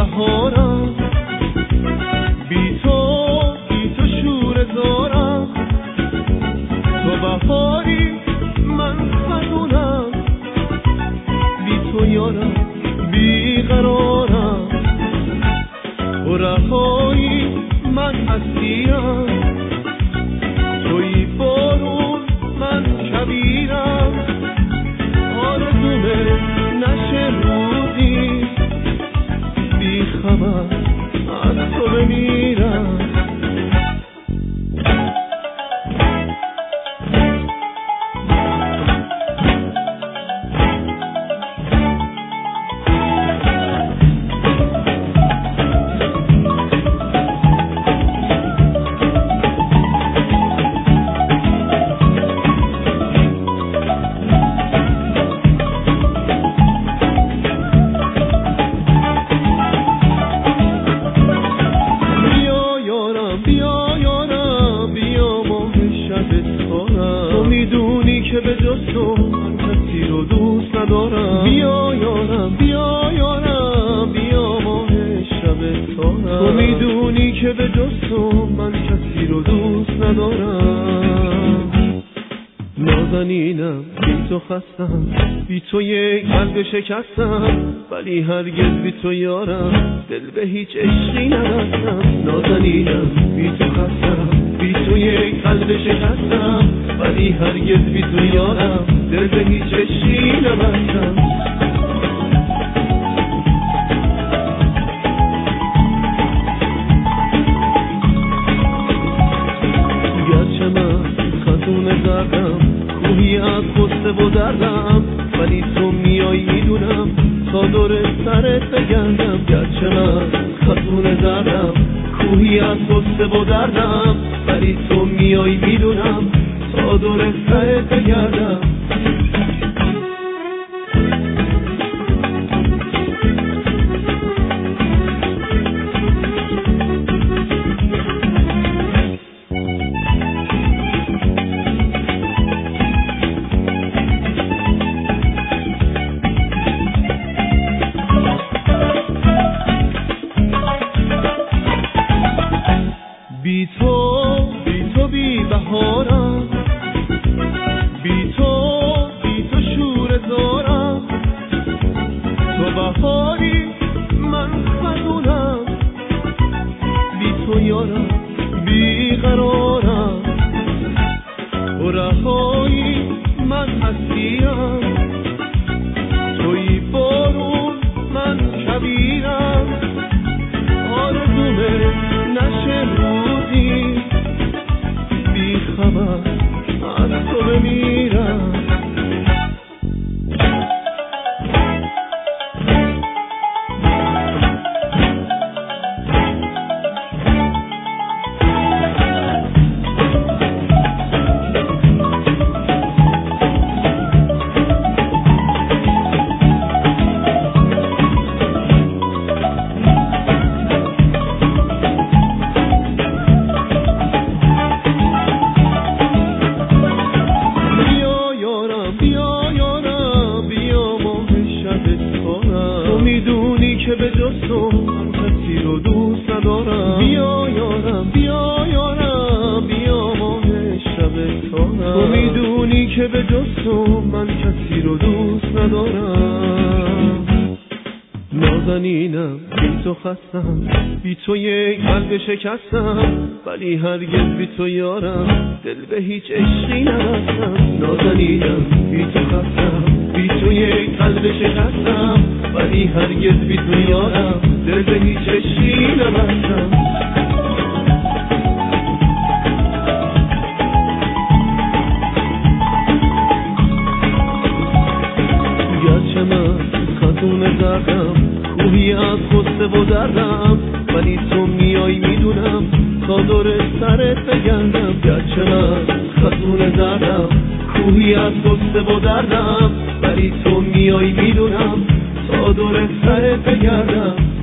بهارم، بی تو شور زارم. تو بهاری من خزونم، بی تو یارم بی قرارم. تو رهایی من اسیرم، توی بارون من شبیرم. آرزومه نشه روزی بی خبر از تو بمیرم. به جز تو من کسی رو دوست ندارم. بیا یارم بیا یارم بیا ماه شب تارم. تو میدونی که به جز تو من کسی رو دوست ندارم. نازنینم بی تو خستم، بی تو یک قلب شکستم، ولی هرگز بی تو یارم دل به هیچ عشقی نبستم. نازنینم بی تو خستم، بی تو یک قلب شکستم، ولی هرگز بی تو یارم دل به هیچ عشقی نبستم. گرچه من خزون زردم، کوهی از غصه و دردم، ولی تو میایی میدونم تا دور سرت بگردم. گرچه من خزون زردم، کوهی از غصه و دردم، ولی تو میایی میدونم تا دور سرت بگردم. بی تو بی بهارم، بی تو شور زارم. تو بهاری من خزونم، بی تو یارم بی قرارم. تو رهایی من اسیرم، توی بارون من شبیرم. آرزومه نشه روزی بی خبر از تو بمیرم. تو میدونی که به جز تو من کسی رو دوست ندارم. بیا یارم بیا یارم بیا ماه شب تارم. تو میدونی که به جز تو من کسی رو دوست ندارم. نازنینم بی تو خستم، بی تو یک قلب شکستم، ولی هرگز بی تو یارم دل به هیچ عشقی نبستم. نازنینم بی تو خستم، بی تو یک قلب شکستم، ولی هرگز بی تو یارم دل به هیچ عشقی نبستم. گرچه من خزون زردم، کوهی از غصه و دردم، ولی تو میایی میدونم تا دور سرت بگردم. گرچه من خزون زردم، کوهی از غصه و دردم، ولی تو میایی میدونم تا دور سرت بگردم.